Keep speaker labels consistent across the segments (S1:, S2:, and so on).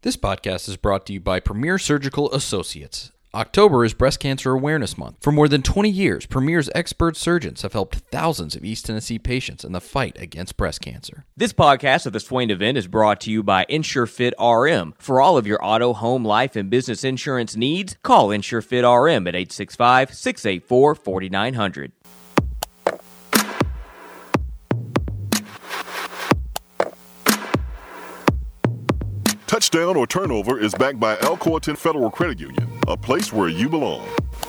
S1: This podcast is brought to you by Premier Surgical Associates. October is Breast Cancer Awareness Month. For more than 20 years, Premier's expert surgeons have helped thousands of East Tennessee patients in the fight against breast cancer.
S2: This podcast of the Swain event is brought to you by InsureFit RM. For all of your auto, home, life, and business insurance needs, call InsureFit RM at 865-684-4900.
S3: Touchdown or Turnover is backed by Elcoaton Federal Credit Union, a place where you belong.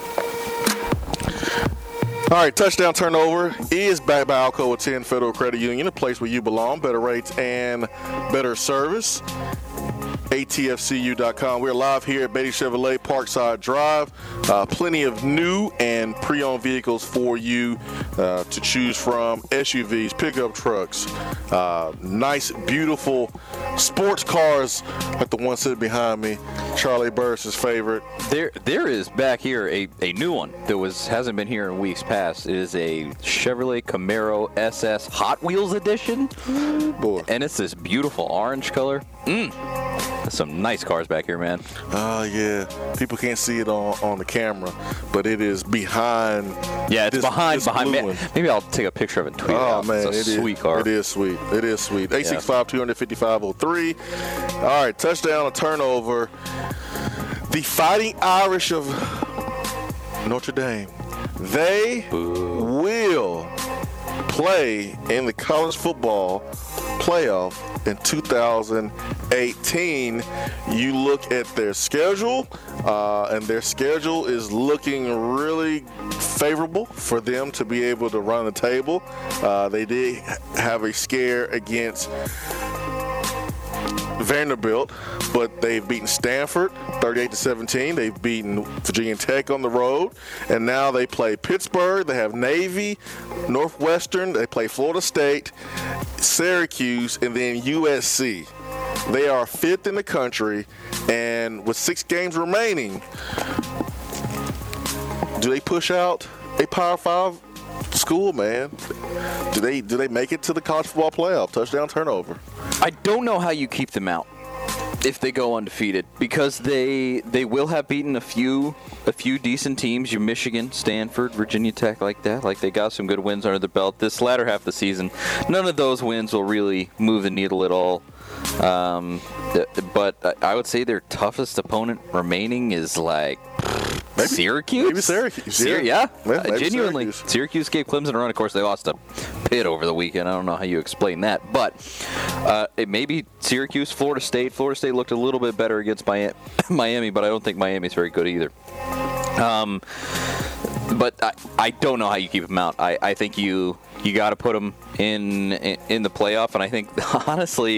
S4: All right, Touchdown Turnover is backed by Alcoa 10 Federal Credit Union, a place where you belong, better rates and better service. ATFCU.com. We're live here at Beatty Chevrolet Parkside Drive. Plenty of new and pre-owned vehicles for you to choose from. SUVs, pickup trucks, nice, beautiful sports cars like the one sitting behind me. Charlie Burris' favorite.
S5: There is back here a new one that hasn't been here in weeks past. It is a Chevrolet Camaro SS Hot Wheels edition.
S4: Boy.
S5: And it's this beautiful orange color. There's some nice cars back here, man.
S4: Yeah. People can't see it on the camera, but it is behind.
S5: Yeah, it's behind me. Maybe I'll take a picture of it and tweet it out.
S4: Man,
S5: it's a sweet car.
S4: It is sweet. 865-250-5503. All right, touchdown or turnover. The Fighting Irish of Notre Dame. They will play in the college football playoff in 2018. You look at their schedule, and their schedule is looking really favorable for them to be able to run the table. They did have a scare against Vanderbilt, but they've beaten Stanford 38-17. They've beaten Virginia Tech on the road, and now they play Pittsburgh. They have Navy, Northwestern. They play Florida State, Syracuse, and then USC. They are fifth in the country, and with 6 games remaining, do they push out a Power 5 school, man? Do they make it to the college football playoff? Touchdown, turnover.
S5: I don't know how you keep them out if they go undefeated, because they will have beaten a few decent teams. Your Michigan, Stanford, Virginia Tech, like that. Like, they got some good wins under the belt this latter half of the season. None of those wins will really move the needle at all. But I would say their toughest opponent remaining is like Syracuse.
S4: Maybe Syracuse.
S5: Yeah.
S4: Maybe
S5: Genuinely. Syracuse gave Clemson a run. Of course, they lost to Pitt over the weekend. I don't know how you explain that. But it may be Syracuse, Florida State. Florida State looked a little bit better against Miami, but I don't think Miami's very good either. But I don't know how you keep them out. I think you got to put them in the playoff, and I think honestly,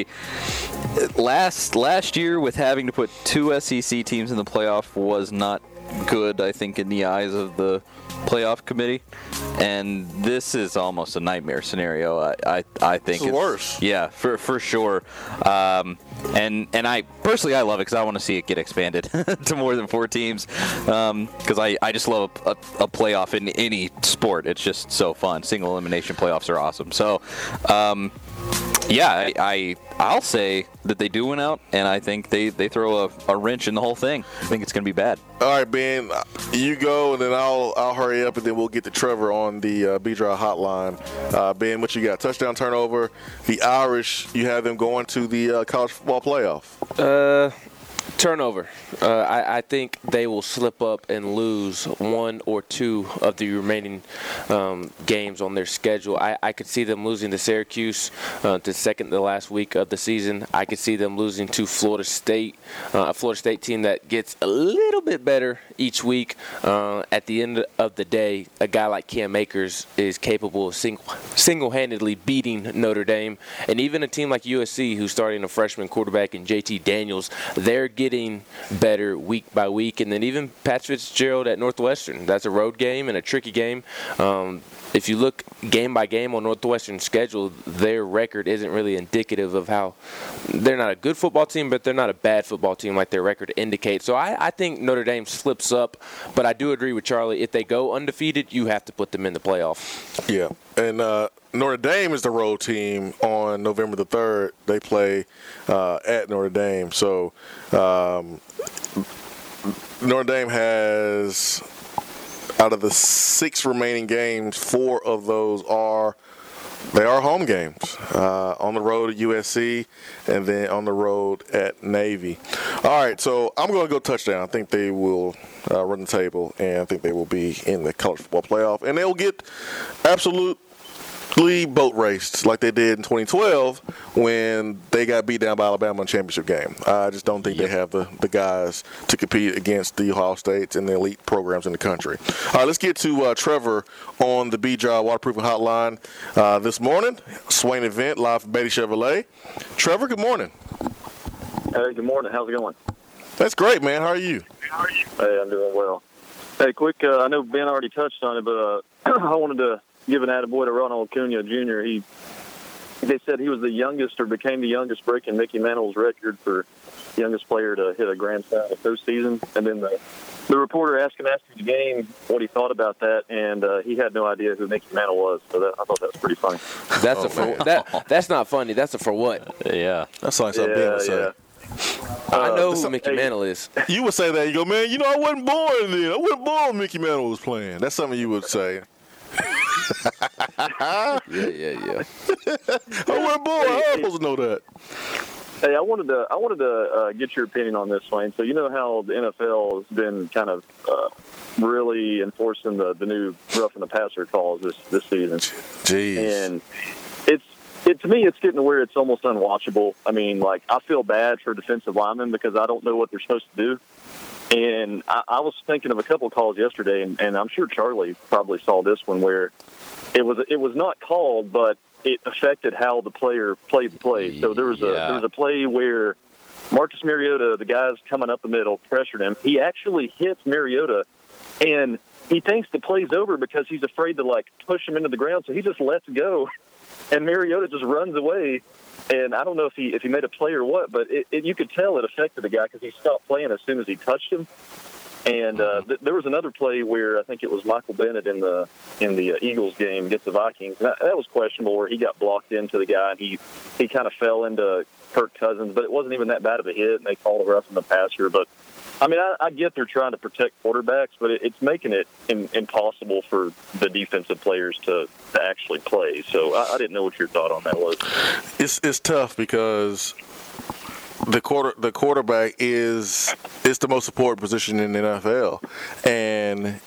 S5: last year with having to put 2 SEC teams in the playoff was not good, I think, in the eyes of the playoff committee, and this is almost a nightmare scenario. I think
S4: it's worse. Yeah,
S5: for sure. And I personally, I love it because I want to see it get expanded to more than 4 teams, because I just love a playoff in any sport. It's just so fun. Single elimination playoffs are awesome. So yeah, I'll say that they do win out, and I think they throw a wrench in the whole thing. I think it's going to be bad.
S4: All right, Ben, you go, and then I'll hurry up, and then we'll get to Trevor on the B-Drive hotline. Ben, what you got? Touchdown, turnover. The Irish, you have them going to the college football playoff.
S6: Turnover. I think they will slip up and lose 1 or 2 of the remaining games on their schedule. I could see them losing to Syracuse the second to last week of the season. I could see them losing to Florida State, a Florida State team that gets a little bit better each week. At the end of the day, a guy like Cam Akers is capable of single-handedly beating Notre Dame. And even a team like USC, who's starting a freshman quarterback in JT Daniels, they're getting better week by week. And then even Pat Fitzgerald at Northwestern. That's a road game and a tricky game. if you look game by game on Northwestern's schedule, their record isn't really indicative of how they're not a good football team, but they're not a bad football team like their record indicates. So I think Notre Dame slips up, but I do agree with Charlie. If they go undefeated, you have to put them in the playoff.
S4: Yeah, and Notre Dame is the road team on November the 3rd. They play at Notre Dame. So Notre Dame has, out of the 6 remaining games, 4 of those are home games, on the road at USC and then on the road at Navy. All right, so I'm going to go touchdown. I think they will run the table, and I think they will be in the college football playoff, and they'll get absolutely boat raced like they did in 2012 when they got beat down by Alabama in the championship game. I just don't think they have the guys to compete against the Ohio States and the elite programs in the country. All right, let's get to Trevor on the B-Job Waterproofing Hotline this morning. Swain event live from Beatty Chevrolet. Trevor, good morning.
S7: Hey, good morning. How's it going?
S4: That's great, man. How are you?
S7: Hey, I'm doing well. Hey, quick, I know Ben already touched on it, but I wanted to give an attaboy to Ronald Acuna Jr. They said he was the youngest, or became the youngest, breaking Mickey Mantle's record for youngest player to hit a grand slam in the postseason. And then the reporter asked him after the game what he thought about that, and he had no idea who Mickey Mantle was. So I thought that was pretty funny.
S6: That's not funny. That's a for what?
S5: Yeah.
S4: That's like something Ben would say.
S7: Yeah.
S6: I know who Mickey Mantle is.
S4: You would say that. You go, man, I wasn't born then. I wasn't born when Mickey Mantle was playing. That's something you would say.
S5: Yeah.
S4: I wasn't born. How am I supposed to know that?
S7: Hey, I wanted to get your opinion on this, Wayne. So you know how the NFL has been kind of really enforcing the new roughing the passer calls this season.
S4: Jeez.
S7: And to me, it's getting to where it's almost unwatchable. I mean, like, I feel bad for defensive linemen because I don't know what they're supposed to do. And I was thinking of a couple of calls yesterday, and I'm sure Charlie probably saw this one where it was not called, but it affected how the player played the play. So there was a play where Marcus Mariota, the guy's coming up the middle, pressured him. He actually hits Mariota, and he thinks the play's over because he's afraid to, like, push him into the ground, so he just lets go. And Mariota just runs away, and I don't know if he made a play or what, but you could tell it affected the guy because he stopped playing as soon as he touched him. And there was another play where I think it was Michael Bennett in the Eagles game against the Vikings. That was questionable, where he got blocked into the guy, and he kind of fell into Kirk Cousins, but it wasn't even that bad of a hit, and they called a roughing the passer. But I mean, I get they're trying to protect quarterbacks, but it's making it impossible for the defensive players to actually play. So I didn't know what your thought on that was.
S4: It's tough because the quarterback is the most important position in the NFL, and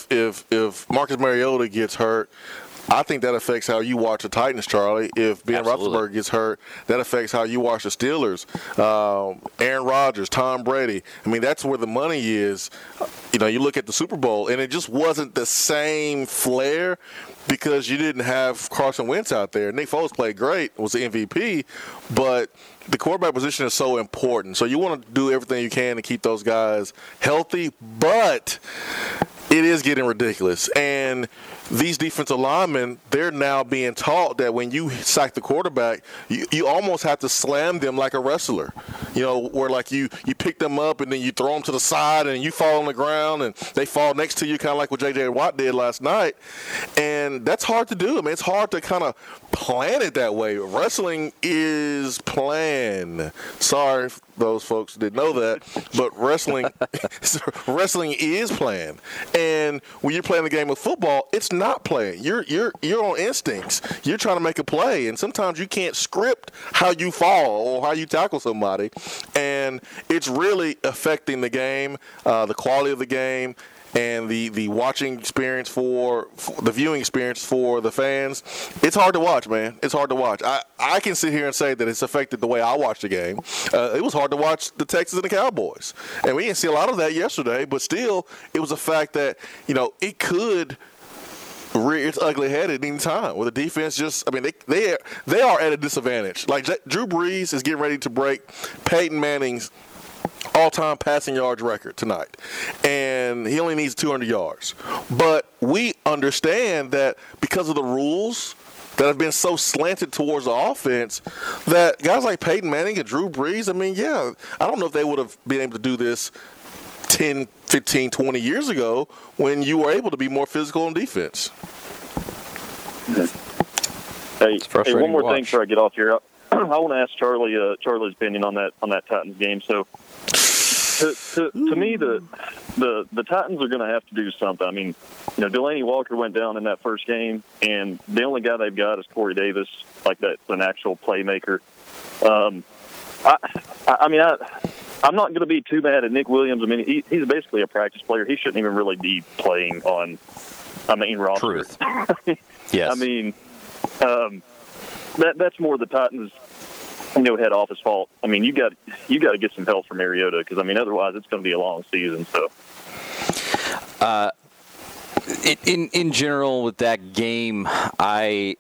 S4: if Marcus Mariota gets hurt, I think that affects how you watch the Titans, Charlie. If Ben Roethlisberger gets hurt, that affects how you watch the Steelers. Aaron Rodgers, Tom Brady. I mean, that's where the money is. You look at the Super Bowl, and it just wasn't the same flair because you didn't have Carson Wentz out there. Nick Foles played great, was the MVP, but the quarterback position is so important. So you want to do everything you can to keep those guys healthy, but it is getting ridiculous. And these defensive linemen, they're now being taught that when you sack the quarterback, you almost have to slam them like a wrestler. Where like you pick them up and then you throw them to the side and you fall on the ground and they fall next to you, kind of like what J.J. Watt did last night. And that's hard to do. I mean, it's hard to kind of plan it that way. Wrestling is planned. Sorry if those folks didn't know that, but wrestling is planned. And when you're playing the game of football, it's not playing. You're on instincts. You're trying to make a play, and sometimes you can't script how you fall or how you tackle somebody, and it's really affecting the game, the quality of the game, and the watching experience for the viewing experience for the fans. It's hard to watch, man. It's hard to watch. I can sit here and say that it's affected the way I watch the game. It was hard to watch the Texans and the Cowboys, and we didn't see a lot of that yesterday, but still, it was a fact that, it could rear its ugly head at any time where the defense they are at a disadvantage. Like Drew Brees is getting ready to break Peyton Manning's all-time passing yards record tonight, and he only needs 200 yards. But we understand that because of the rules that have been so slanted towards the offense, that guys like Peyton Manning and Drew Brees, I mean, yeah, I don't know if they would have been able to do this 10, 15, 20 years ago when you were able to be more physical on defense.
S7: Hey, one more thing before I get off here. I want to ask Charlie's opinion on that Titans game. So, to me, the Titans are going to have to do something. I mean, Delaney Walker went down in that first game, and the only guy they've got is Corey Davis, like that's an actual playmaker. I'm not going to be too mad at Nick Williams. I mean, he's basically a practice player. He shouldn't even really be playing on a main roster.
S1: Truth. Yes.
S7: I mean, that's more the Titans' head office fault. I mean, you got to get some help from Mariota because otherwise it's going to be a long season. So,
S5: in general with that game, the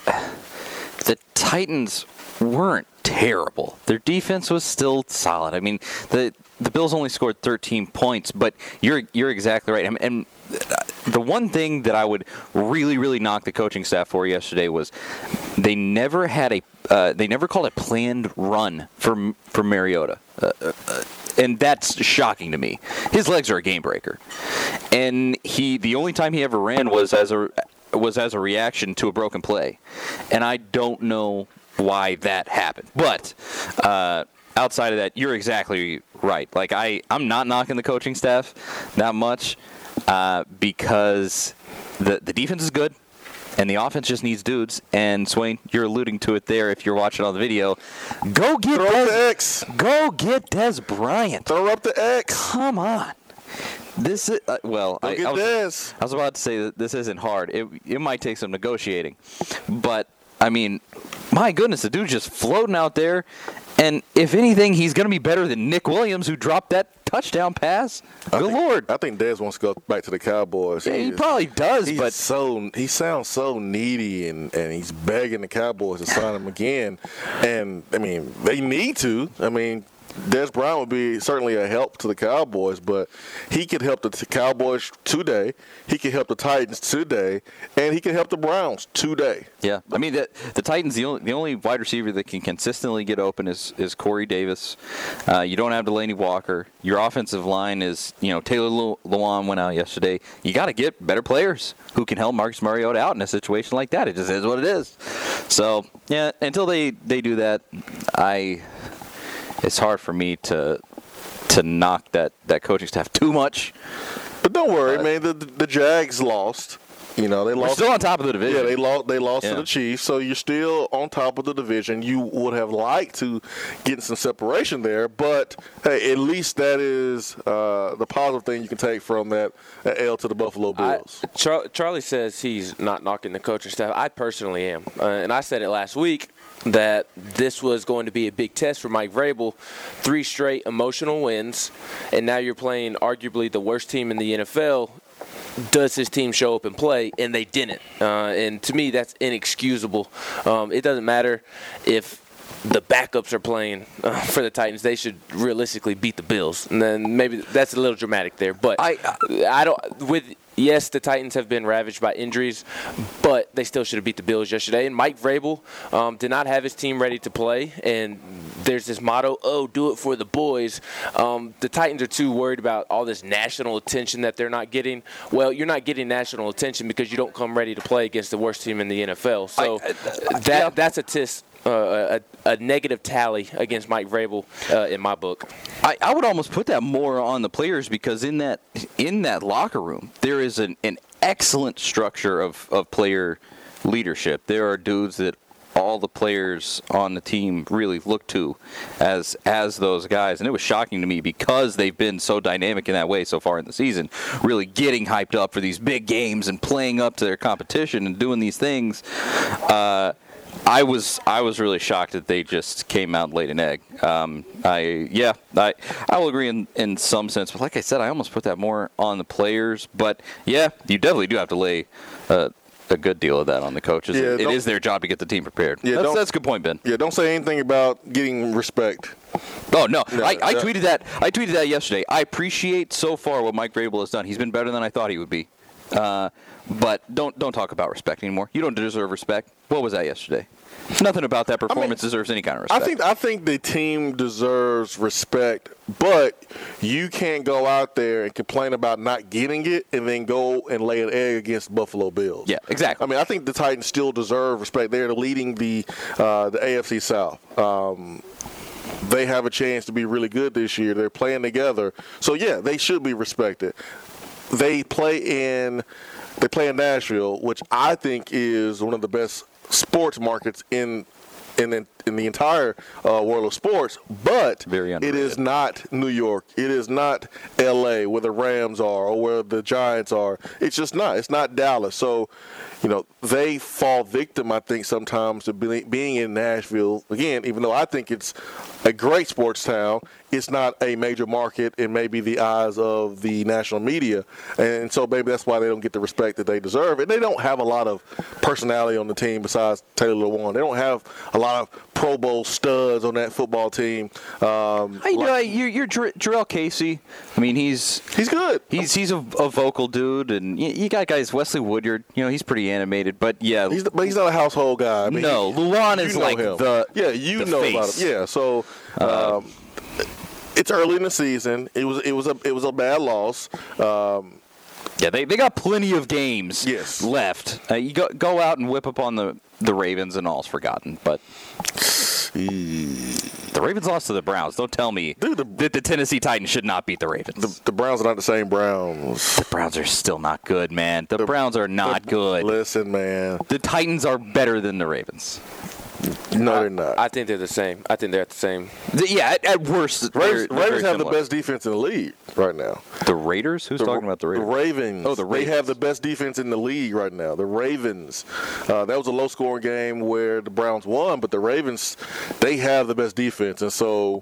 S5: Titans weren't terrible. Their defense was still solid. I mean, the Bills only scored 13 points, but you're exactly right. And the one thing that I would really, really knock the coaching staff for yesterday was they never called a planned run for Mariota. And that's shocking to me. His legs are a game breaker. And the only time he ever ran was as a reaction to a broken play. And I don't know why that happened. But outside of that, you're exactly right. Like I'm not knocking the coaching staff that much because the defense is good and the offense just needs dudes. And Swain, you're alluding to it there. If you're watching on the video, go get Dez Bryant.
S4: Throw up the X.
S5: Come on. This is I was about to say that this isn't hard. It might take some negotiating, but I mean, my goodness, the dude's just floating out there. And if anything, he's going to be better than Nick Williams, who dropped that touchdown pass. Good Lord.
S4: I think Dez wants to go back to the Cowboys.
S5: Yeah, he probably does.
S4: He sounds so needy, and he's begging the Cowboys to sign him again. And, I mean, they need to. I mean, Dez Bryant would be certainly a help to the Cowboys, but he could help the Cowboys today. He could help the Titans today, and he can help the Browns today.
S5: Yeah, I mean the Titans, the only wide receiver that can consistently get open is Corey Davis. You don't have Delaney Walker. Your offensive line is Taylor Lewan went out yesterday. You got to get better players who can help Marcus Mariota out in a situation like that. It just is what it is. So yeah, until they do that, it's hard for me to knock that coaching staff too much.
S4: But don't worry, man. The Jags lost. They lost.
S5: We're still on top of the division.
S4: Yeah, they lost to the Chiefs, so you're still on top of the division. You would have liked to get some separation there, but hey, at least that is the positive thing you can take from that L to the Buffalo Bills.
S6: Charlie says he's not knocking the coaching staff. I personally am, and I said it last week that this was going to be a big test for Mike Vrabel. 3 straight emotional wins, and now you're playing arguably the worst team in the NFL. Does his team show up and play? And they didn't. And to me, that's inexcusable. It doesn't matter if the backups are playing for the Titans. They should realistically beat the Bills. And then maybe that's a little dramatic there. But I don't. Yes, the Titans have been ravaged by injuries, but they still should have beat the Bills yesterday. And Mike Vrabel did not have his team ready to play. And there's this motto, do it for the boys. The Titans are too worried about all this national attention that they're not getting. Well, you're not getting national attention because you don't come ready to play against the worst team in the NFL. So that's a negative tally against Mike Vrabel in my book.
S5: I would almost put that more on the players because in that locker room there is an excellent structure of player leadership. There are dudes that all the players on the team really look to as those guys, and it was shocking to me because they've been so dynamic in that way so far in the season, really getting hyped up for these big games and playing up to their competition and doing these things. I was really shocked that they just came out and laid an egg. I will agree in some sense, but like I said, I almost put that more on the players. But yeah, you definitely do have to lay a good deal of that on the coaches.
S4: Yeah,
S5: It is their job to get the team prepared.
S4: Yeah,
S5: That's a good point, Ben.
S4: Yeah, don't say anything about getting respect.
S5: Oh, no.
S4: Yeah,
S5: I tweeted that. I tweeted that yesterday. I appreciate so far what Mike Vrabel has done. He's been better than I thought he would be. But don't talk about respect anymore. You don't deserve respect. What was that yesterday? Nothing about that performance deserves any kind of respect.
S4: I think the team deserves respect, but you can't go out there and complain about not getting it and then go and lay an egg against Buffalo Bills.
S5: Yeah, exactly.
S4: I mean, I think the Titans still deserve respect. They're leading the AFC South. They have a chance to be really good this year. They're playing together. So, yeah, they should be respected. They play in Nashville, which I think is one of the best sports markets in the entire world of sports, but it is not New York. It is not L.A. where the Rams are or where the Giants are. It's just not. It's not Dallas. So, they fall victim, I think, sometimes to being in Nashville. Again, even though I think it's a great sports town, it's not a major market in maybe the eyes of the national media. And so maybe that's why they don't get the respect that they deserve. And they don't have a lot of personality on the team besides Taylor Lewan. They don't have a lot of Pro Bowl studs on that football team.
S5: You're Jarrell Casey. I mean, he's
S4: good.
S5: He's a vocal dude, and you got guys. Wesley Woodyard, he's pretty animated, but yeah,
S4: but he's not a household guy. I mean,
S5: no, Luan is like
S4: him.
S5: the
S4: know
S5: face.
S4: about him. Yeah, so it's early in the season. It was a bad loss.
S5: Yeah, they got plenty of games left. You go out and whip up on the Ravens, and all's forgotten. But the Ravens lost to the Browns. Don't tell me that the Tennessee Titans should not beat the Ravens.
S4: The Browns are not the same Browns.
S5: The Browns are still not good, man. The Browns are not good.
S4: Listen, man.
S5: The Titans are better than the Ravens.
S4: No, they're not.
S6: I think they're the same. I think they're at the same.
S5: At worst,
S4: Raiders have the best defense in the league right now.
S5: The Raiders? Who's talking about the Raiders?
S4: The Ravens.
S5: Oh, the Ravens.
S4: They have the best defense in the league right now. The Ravens. That was a low-scoring game where the Browns won, but the Ravens, they have the best defense, and so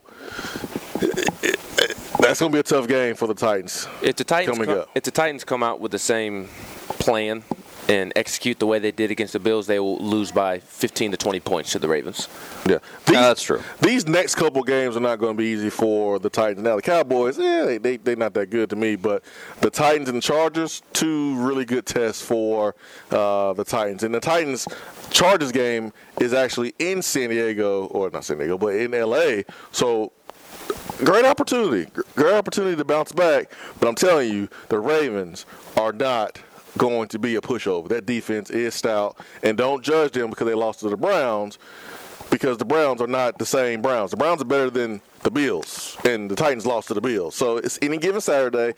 S4: that's going to be a tough game for the Titans.
S6: If the Titans come out with the same plan and execute the way they did against the Bills, they will lose by 15 to 20 points to the Ravens.
S4: Yeah,
S5: that's true.
S4: These next couple games are not going to be easy for the Titans. Now, the Cowboys, they're not that good to me, but the Titans and the Chargers, two really good tests for the Titans. And the Titans-Chargers game is actually in San Diego, or not San Diego, but in L.A., so great opportunity to bounce back. But I'm telling you, the Ravens are not going to be a pushover. That defense is stout, and don't judge them because they lost to the Browns, because the Browns are not the same Browns. The Browns are better than the Bills, and the Titans lost to the Bills. So it's any given Saturday.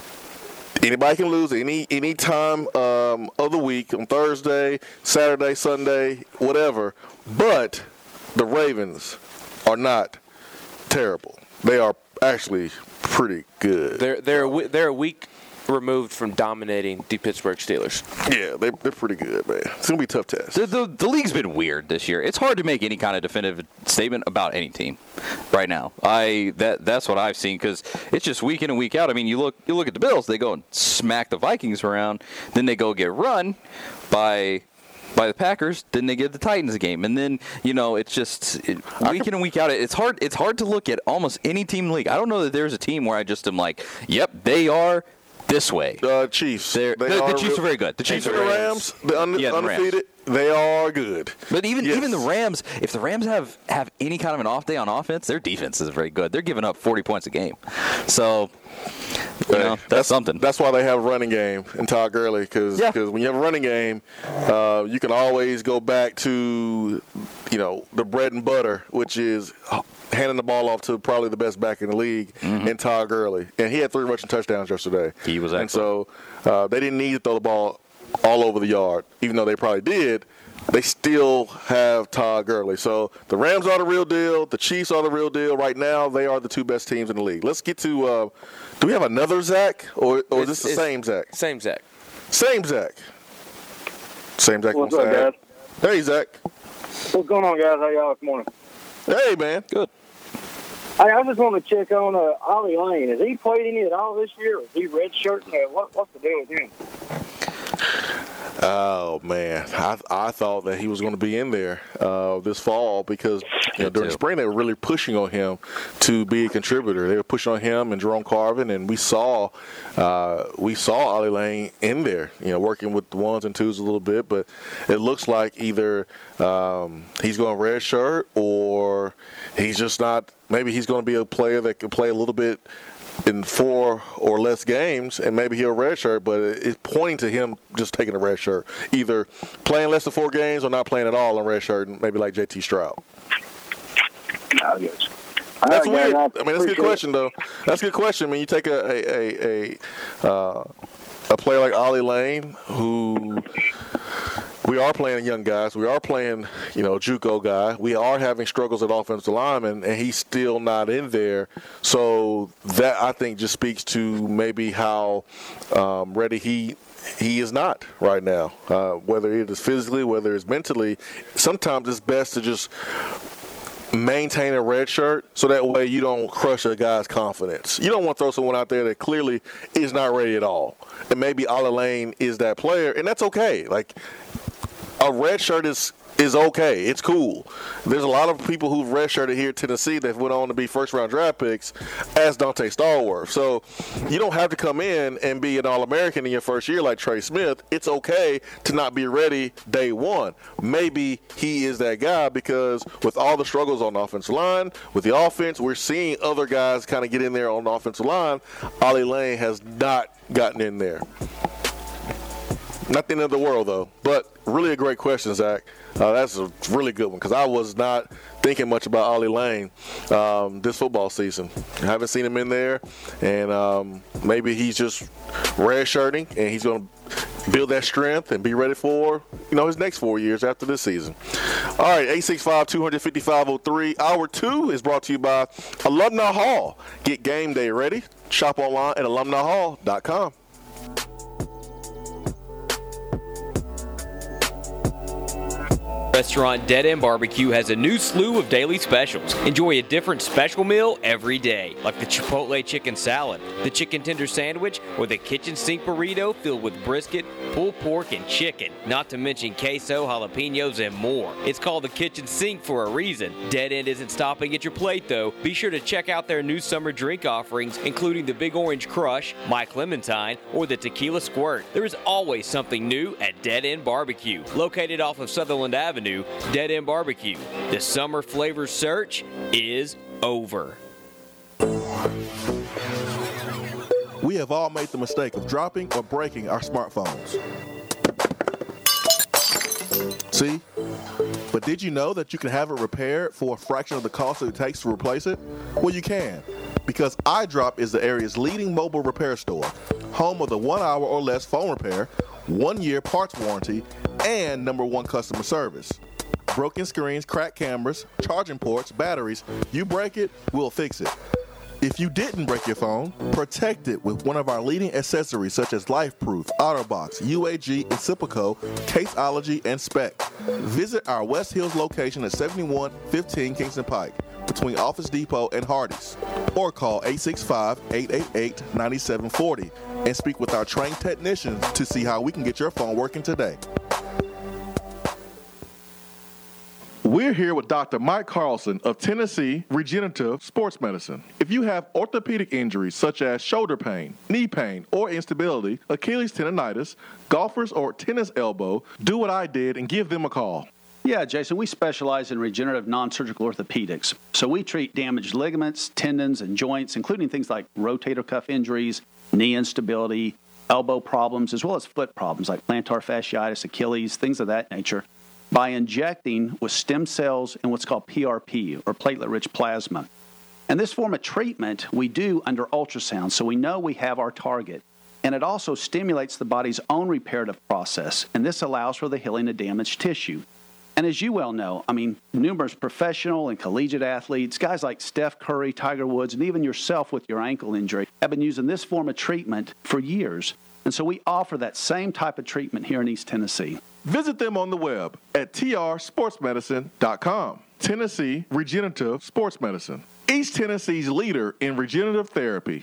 S4: Anybody can lose any time of the week, on Thursday, Saturday, Sunday, whatever. But the Ravens are not terrible. They are actually pretty good.
S6: They're a week removed from dominating the Pittsburgh Steelers.
S4: Yeah, they're pretty good, man. It's going to be a tough test.
S5: The league's been weird this year. It's hard to make any kind of definitive statement about any team right now. That's what I've seen, because it's just week in and week out. I mean, you look at the Bills, they go and smack the Vikings around, then they go get run by the Packers, then they give the Titans a game, and then it's just week in and week out. It's hard to look at almost any team in the league. I don't know that there's a team where I just am like, yep, they are this way.
S4: Chiefs.
S5: The Chiefs are very good. The Chiefs are
S4: the Rams, the undefeated. They are good.
S5: But even the Rams, if the Rams have any kind of an off day on offense, their defense is very good. They're giving up 40 points a game. So, that's something.
S4: That's why they have a running game in Todd Gurley, because when you have a running game, you can always go back to, the bread and butter, which is handing the ball off to probably the best back in the league in Todd Gurley. And he had 3 rushing touchdowns yesterday.
S5: He was excellent.
S4: And so they didn't need to throw the ball all over the yard, even though they probably did. They still have Todd Gurley. So the Rams are the real deal. The Chiefs are the real deal. Right now, they are the 2 best teams in the league. Let's get to do we have another Zach, or is this the same Zach?
S6: Same Zach.
S4: Same Zach. Same Zach.
S8: What's up, guys?
S4: Hey, Zach.
S8: What's going on, guys? How y'all this morning?
S4: Hey, man.
S5: Good.
S8: Hey, I just want to check on Ollie Lane. Has he played any at all this year? Or is he redshirting? What's the deal with him?
S4: Oh, man. I thought that he was going to be in there this fall because during spring they were really pushing on him to be a contributor. They were pushing on him and Jerome Carvin, and we saw Ollie Lane in there, working with the ones and twos a little bit. But it looks like either he's going to redshirt or he's just not. Maybe he's going to be a player that can play a little bit in 4 or less games, and maybe he'll redshirt, but it's pointing to him just taking a redshirt, either playing less than 4 games or not playing at all in redshirt, maybe like J.T. Stroud. That's weird. I mean, that's a good question, though. That's a good question. I mean, you take a player like Ollie Lane, who we are playing young guys. We are playing, JUCO guy. We are having struggles at offensive lineman, and he's still not in there. So that, I think, just speaks to maybe how ready he is not right now. Whether it is physically, whether it's mentally, sometimes it's best to just maintain a red shirt so that way you don't crush a guy's confidence. You don't want to throw someone out there that clearly is not ready at all. And maybe Ollie Lane is that player, and that's okay. Like, a red shirt is okay. It's cool. There's a lot of people who've redshirted here at Tennessee that went on to be first-round draft picks as Dante Stallworth. So you don't have to come in and be an All-American in your first year like Trey Smith. It's okay to not be ready day one. Maybe he is that guy because with all the struggles on the offensive line, with the offense, we're seeing other guys kind of get in there on the offensive line. Ollie Lane has not gotten in there. Not the end of the world, though. But really a great question, Zach. That's a really good one because I was not thinking much about Ollie Lane this football season. I haven't seen him in there, and maybe he's just redshirting, and he's going to build that strength and be ready for his next 4 years after this season. All right, 865-250-5503. Hour 2 is brought to you by Alumni Hall. Get game day ready. Shop online at alumnihall.com.
S2: Restaurant Dead End Barbecue has a new slew of daily specials. Enjoy a different special meal every day, like the Chipotle chicken salad, the chicken tender sandwich, or the kitchen sink burrito filled with brisket, pulled pork, and chicken, not to mention queso, jalapenos, and more. It's called the kitchen sink for a reason. Dead End isn't stopping at your plate, though. Be sure to check out their new summer drink offerings, including the Big Orange Crush, My Clementine, or the Tequila Squirt. There is always something new at Dead End Barbecue, located off of Sutherland Avenue. Dead End Barbecue. The summer flavor search is over.
S9: We have all made the mistake of dropping or breaking our smartphones. See? But did you know that you can have it repaired for a fraction of the cost that it takes to replace it? Well, you can, because iDrop is the area's leading mobile repair store, home of the 1 hour or less phone repair, 1 year parts warranty, and #1 customer service. Broken screens, cracked cameras, charging ports, batteries, you break it, we'll fix it. If you didn't break your phone, protect it with one of our leading accessories such as LifeProof, OtterBox, UAG, Incipico, Caseology, and Spec. Visit our West Hills location at 7115 Kingston Pike between Office Depot and Hardee's, or call 865-888-9740 and speak with our trained technicians to see how we can get your phone working today. We're here with Dr. Mike Carlson of Tennessee Regenerative Sports Medicine. If you have orthopedic injuries such as shoulder pain, knee pain, or instability, Achilles tendonitis, golfers, or tennis elbow, do what I did and give them a call.
S10: Yeah, Jason, we specialize in regenerative non-surgical orthopedics. So we treat damaged ligaments, tendons, and joints, including things like rotator cuff injuries, knee instability, elbow problems, as well as foot problems like plantar fasciitis, Achilles, things of that nature, by injecting with stem cells and what's called PRP, or platelet-rich plasma. And this form of treatment we do under ultrasound, so we know we have our target. And it also stimulates the body's own reparative process, and this allows for the healing of damaged tissue. And as you well know, numerous professional and collegiate athletes, guys like Steph Curry, Tiger Woods, and even yourself with your ankle injury, have been using this form of treatment for years. And so we offer that same type of treatment here in East Tennessee.
S9: Visit them on the web at trsportsmedicine.com. Tennessee Regenerative Sports Medicine, East Tennessee's leader in regenerative therapy.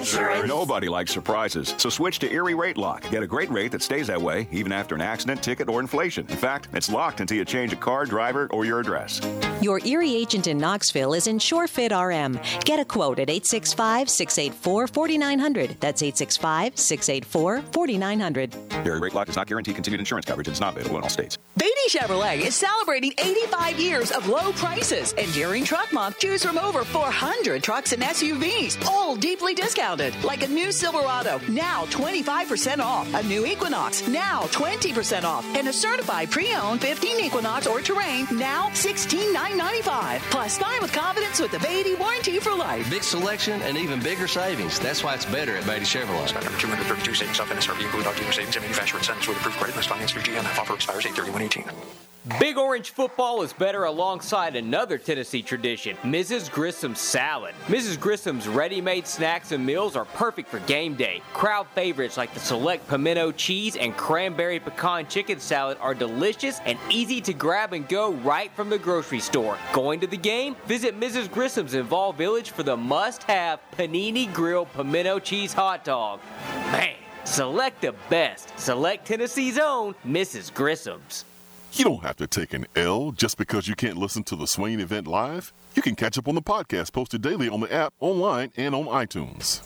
S11: Insurance. Nobody likes surprises, so switch to Erie Rate Lock. Get a great rate that stays that way even after an accident, ticket, or inflation. In fact, it's locked until you change a car, driver, or your address.
S12: Your Erie agent in Knoxville is InsureFit RM. Get a quote at 865-684-4900. That's 865-684-4900.
S11: Erie Rate Lock does not guarantee continued insurance coverage and is not available in all states.
S13: Beatty Chevrolet is celebrating 85 years of low prices. And during Truck Month, choose from over 400 trucks and SUVs, all deeply discounted. Like a new Silverado, now 25% off. A new Equinox, now 20% off. And a certified pre-owned 15 Equinox or Terrain, now $16,995. Plus, buy with confidence with the Beatty warranty for life.
S14: Big selection and even bigger savings. That's why it's better at Beatty Chevrolet.
S15: Stock number 232, savings off MSRP, include all dealer savings and manufacturer incentives with approved credit list finance through GM. Offer expires 8/31/18.
S2: Big Orange football is better alongside another Tennessee tradition, Mrs. Grissom's salad. Mrs. Grissom's ready-made snacks and meals are perfect for game day. Crowd favorites like the select pimento cheese and cranberry pecan chicken salad are delicious and easy to grab and go right from the grocery store. Going to the game? Visit Mrs. Grissom's in Vol Village for the must-have Panini Grill pimento cheese hot dog. Man, select the best. Select Tennessee's own Mrs. Grissom's.
S3: You don't have to take an L just because you can't listen to the Swain event live. You can catch up on the podcast posted daily on the app, online, and on iTunes.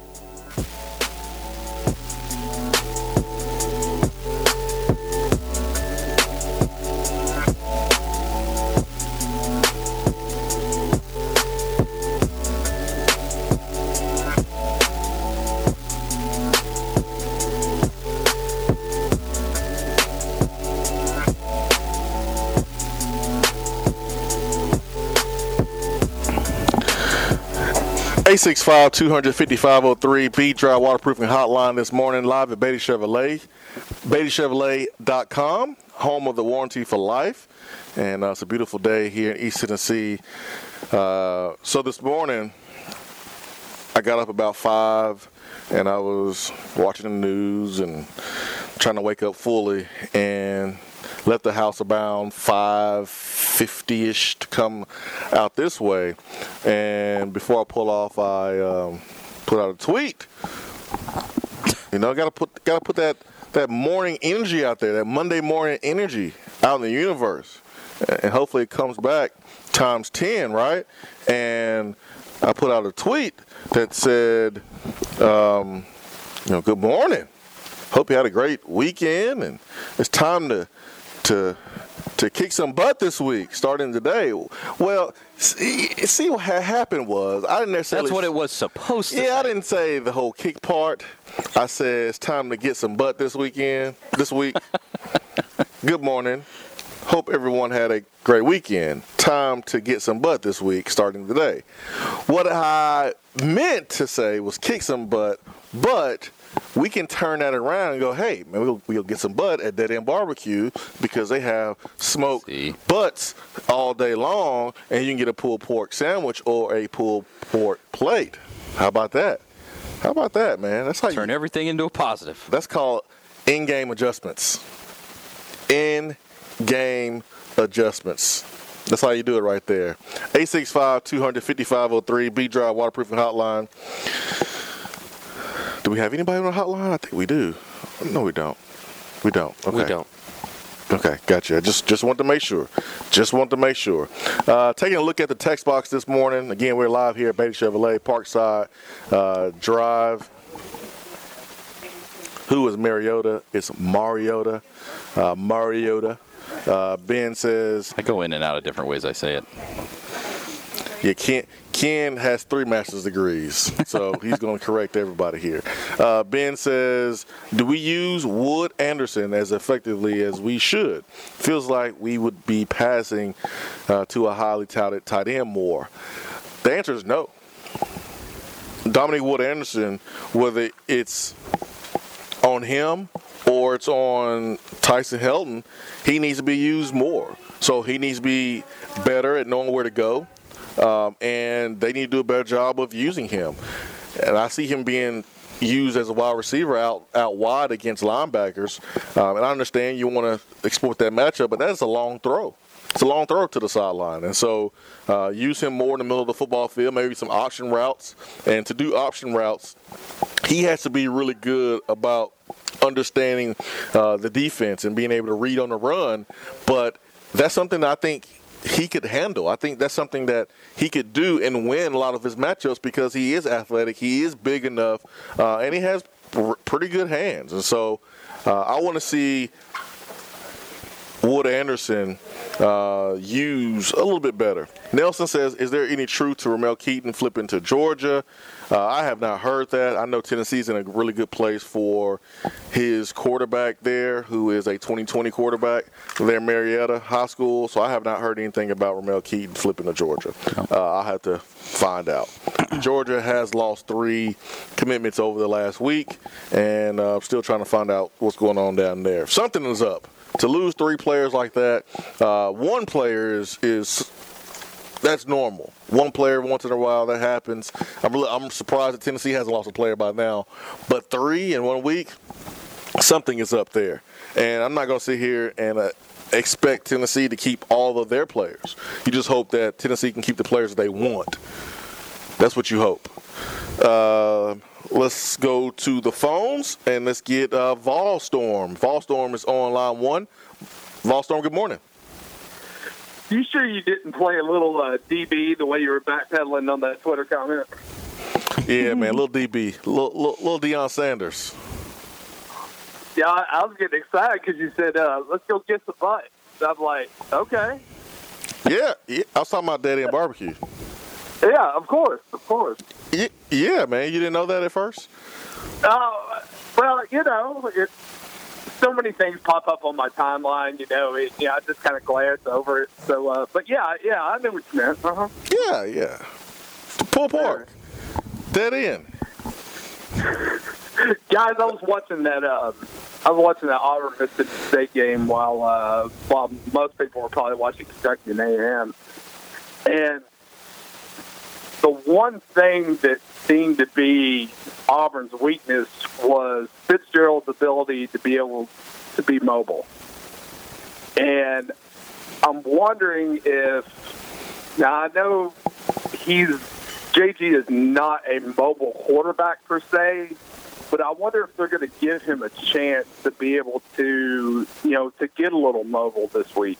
S4: Eight 865-250-503 B-Dry Waterproofing Hotline this morning, live at Beatty Chevrolet. BeattyChevrolet.com, home of the warranty for life. And it's a beautiful day here in East Tennessee. So this morning, I got up about 5, and I was watching the news and trying to wake up fully, and left the house around 5:50ish to come out this way. And before I pull off, I put out a tweet. You know, gotta put that morning energy out there, that Monday morning energy out in the universe, and hopefully it comes back times 10, right? And I put out a tweet that said, good morning. Hope you had a great weekend, and it's time to kick some butt this week, starting today. Well, see what happened was, I didn't necessarily...
S5: That's what it was supposed to
S4: Yeah,
S5: say.
S4: I didn't say the whole kick part. I said it's time to get some butt this week. Good morning. Hope everyone had a great weekend. Time to get some butt this week, starting today. What I meant to say was kick some butt, but we can turn that around and go, hey, man, we'll get some butt at Dead End Barbecue because they have smoked butts all day long, and you can get a pulled pork sandwich or a pulled pork plate. How about that? How about that, man? That's how
S5: turn everything into a positive.
S4: That's called in-game adjustments. In-game adjustments. That's how you do it right there. 865-250-503, B-Drive Waterproofing Hotline. Do we have anybody on the hotline? I think we do. No, we don't. We don't. Okay.
S6: We don't.
S4: Okay, gotcha. Just want to make sure. Taking a look at the text box this morning. Again, we're live here at Beatty Chevrolet, Parkside Drive. Who is Mariota? It's Mariota. Mariota. Ben says...
S5: I go in and out of different ways I say it.
S4: Yeah, Ken has 3 master's degrees, so he's going to correct everybody here. Ben says, do we use Wood Anderson as effectively as we should? Feels like we would be passing to a highly touted tight end more. The answer is no. Dominique Wood Anderson, whether it's on him or it's on Tyson Helton, he needs to be used more. So he needs to be better at knowing where to go. And they need to do a better job of using him. And I see him being used as a wide receiver out wide against linebackers. And I understand you want to exploit that matchup, but that's a long throw. It's a long throw to the sideline. And so use him more in the middle of the football field, maybe some option routes. And to do option routes, he has to be really good about understanding the defense and being able to read on the run. But that's something that I think he could handle. I think that's something that he could do and win a lot of his matchups because he is athletic, he is big enough, and he has pretty good hands. And so I want to see Wood Anderson use a little bit better. Nelson says, is there any truth to Ramel Keaton flipping to Georgia? I have not heard that. I know Tennessee's in a really good place for his quarterback there, who is a 2020 quarterback there at Marietta High School. So I have not heard anything about Ramel Keaton flipping to Georgia. I'll have to find out. Georgia has lost 3 commitments over the last week, and still trying to find out what's going on down there. Something is up. To lose 3 players like that, 1 player is that's normal. 1 player once in a while, that happens. I'm surprised that Tennessee hasn't lost a player by now. But 3 in 1 week, something is up there. And I'm not going to sit here and expect Tennessee to keep all of their players. You just hope that Tennessee can keep the players that they want. That's what you hope. Let's go to the phones, and let's get Volstorm. Volstorm is on line 1. Volstorm, good morning.
S16: You sure you didn't play a little DB the way you were backpedaling on that Twitter comment?
S4: Yeah, man, little DB, little Deion Sanders.
S16: Yeah, I was getting excited because you said, let's go get the butt. So I'm like, okay.
S4: Yeah, I was talking about Daddy and Barbecue.
S16: Yeah, of course.
S4: Yeah, man, you didn't know that at first?
S16: Well, so many things pop up on my timeline, I just kind of glance over it. So, but yeah, I know what you meant. Uh-huh.
S4: Yeah. Pull apart. Dead end.
S16: Guys, I was watching that Auburn Mississippi State game while most people were probably watching Kentucky and A&M. And the one thing that seemed to be Auburn's weakness was Fitzgerald's ability to be able to be mobile. And I'm wondering now I know JG is not a mobile quarterback per se, but I wonder if they're going to give him a chance to be able to, to get a little mobile this week.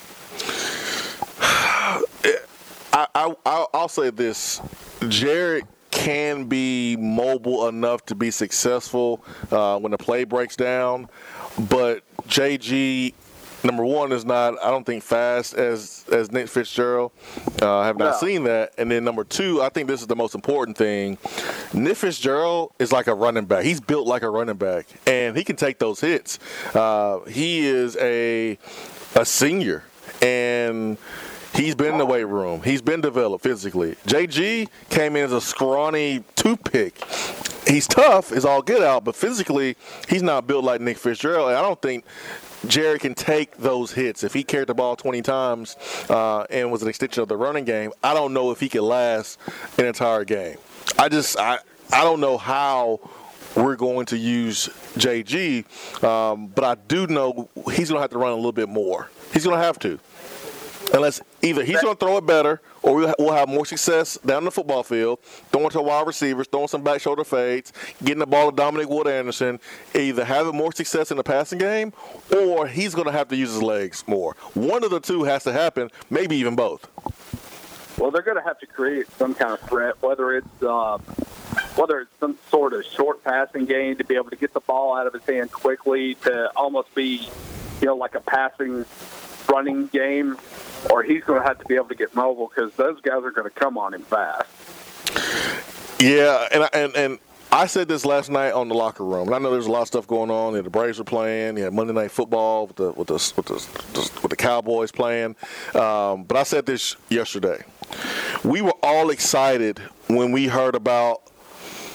S4: I'll say this. Jared can be mobile enough to be successful when the play breaks down, but JG, number 1, is not, I don't think, fast as Nick Fitzgerald. I have not seen that. And then number 2, I think this is the most important thing. Nick Fitzgerald is like a running back. He's built like a running back, and he can take those hits. He is a senior, and he's been in the weight room. He's been developed physically. JG came in as a scrawny toothpick. He's tough, is all get out, but physically he's not built like Nick Fitzgerald. And I don't think Jared can take those hits. If he carried the ball 20 times and was an extension of the running game, I don't know if he could last an entire game. I don't know how we're going to use JG, but I do know he's going to have to run a little bit more. He's going to have to. Unless either he's going to throw it better or we'll have more success down the football field, throwing to wide receivers, throwing some back shoulder fades, getting the ball to Dominic Wood Anderson, either having more success in the passing game or he's going to have to use his legs more. One of the two has to happen, maybe even both.
S16: Well, they're going to have to create some kind of threat, whether it's some sort of short passing game to be able to get the ball out of his hand quickly to almost be, like a passing running game, or he's going to have to be able to get mobile because those guys are going to come on him fast.
S4: Yeah, and I said this last night on the locker room. And I know there's a lot of stuff going on. The Braves were playing. You had Monday Night Football with the Cowboys playing. But I said this yesterday. We were all excited when we heard about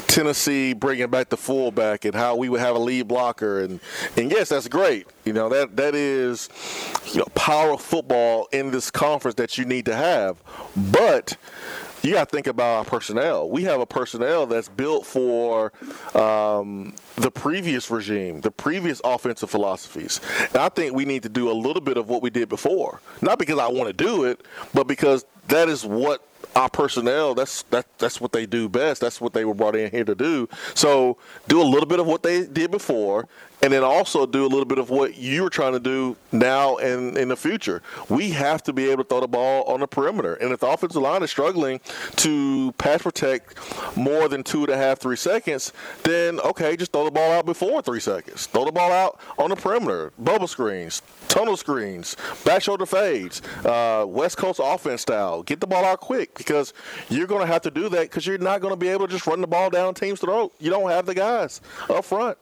S4: Tennessee bringing back the fullback and how we would have a lead blocker, and yes, that's great. That is power football in this conference that you need to have, but you got to think about our personnel. We have a personnel that's built for the previous regime, the previous offensive philosophies. And I think we need to do a little bit of what we did before. Not because I want to do it, but because that is what our personnel, that's what they do best. That's what they were brought in here to do. So do a little bit of what they did before, and then also do a little bit of what you're trying to do now and in the future. We have to be able to throw the ball on the perimeter. And if the offensive line is struggling to pass protect more than 2.5, 3 seconds, then, okay, just throw the ball out before 3 seconds. Throw the ball out on the perimeter, bubble screens, tunnel screens, back shoulder fades, West Coast offense style. Get the ball out quick, because you're going to have to do that, because you're not going to be able to just run the ball down team's throat. You don't have the guys up front.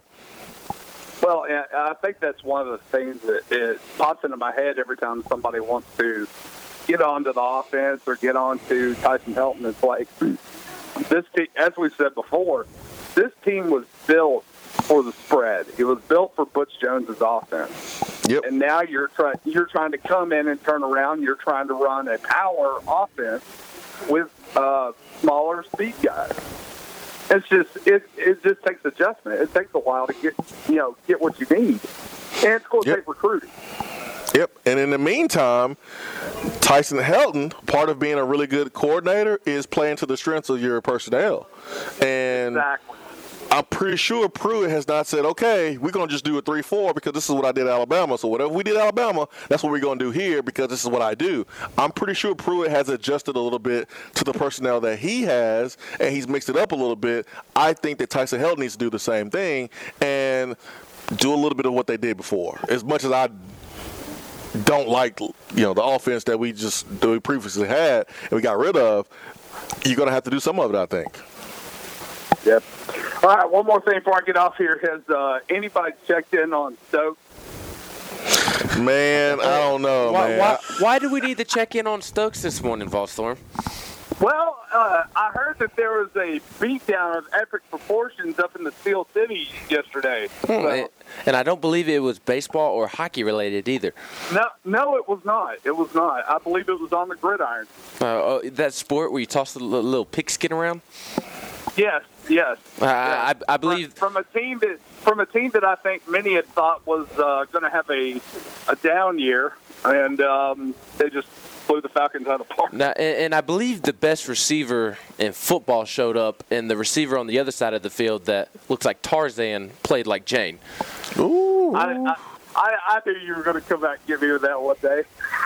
S16: Well, I think that's one of the things that it pops into my head every time somebody wants to get onto the offense or get onto Tyson Helton. It's like, this team, as we said before, this team was built for the spread. It was built for Butch Jones's offense.
S4: Yep.
S16: And now you're trying to come in and turn around. You're trying to run a power offense with smaller speed guys. It's just it just takes adjustment. It takes a while to get what you need, and it's going to take recruiting.
S4: Yep. And in the meantime, Tyson Helton, part of being a really good coordinator is playing to the strengths of your personnel. And
S16: exactly.
S4: I'm pretty sure Pruitt has not said, okay, we're going to just do a 3-4 because this is what I did at Alabama. So whatever we did at Alabama, that's what we're going to do here because this is what I do. I'm pretty sure Pruitt has adjusted a little bit to the personnel that he has, and he's mixed it up a little bit. I think that Tyson Helton needs to do the same thing and do a little bit of what they did before. As much as I don't like, the offense that we previously had and we got rid of, you're going to have to do some of it, I think.
S16: Yep. All right, one more thing before I get off here. Has anybody checked in on Stokes?
S4: Man, I don't know, man.
S6: Why do we need to check in on Stokes this morning, Volstorm?
S16: Well, I heard that there was a beatdown of epic proportions up in the Steel City yesterday.
S6: And I don't believe it was baseball or hockey related either.
S16: No, it was not. It was not. I believe it was on the gridiron.
S6: That sport where you toss the little pigskin around?
S16: Yes.
S6: I believe
S16: from a team that I think many had thought was going to have a down year, and they just blew the Falcons out of the park.
S6: Now, and I believe the best receiver in football showed up, and the receiver on the other side of the field that looks like Tarzan played like Jane.
S4: Ooh!
S16: I knew you were going to come back and give me that one day.